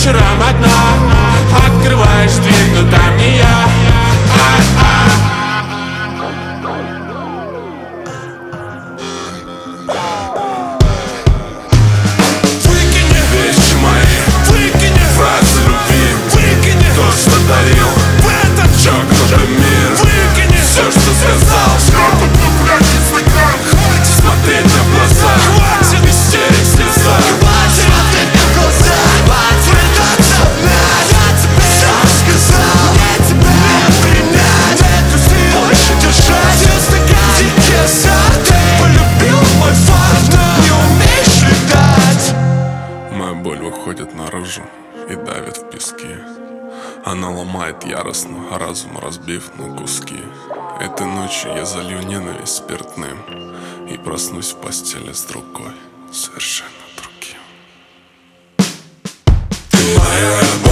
вечером одна. Открываешь дверь, но там не я. Выкини вещи мои, выкини фразы любви, выкини то, что дарил в этот чокнутый мир, выкини все, что сказал. Хватит смотреть мне в глаза, хватит истерик, слеза, хватит смотреть мне в глаза, хватит пытаться обнять. Я тебе сам сказал, мне тебя не принять, эту силу больше держать. Если дикий азарт, ты полюбил мой фарт, но не умеешь летать. Моя боль выходит наружу и давит в пески. Она ломает яростно, разум разбив на куски. Этой ночью я залью ненависть спиртным и проснусь в постели с другой, совершенно другим. Ты моя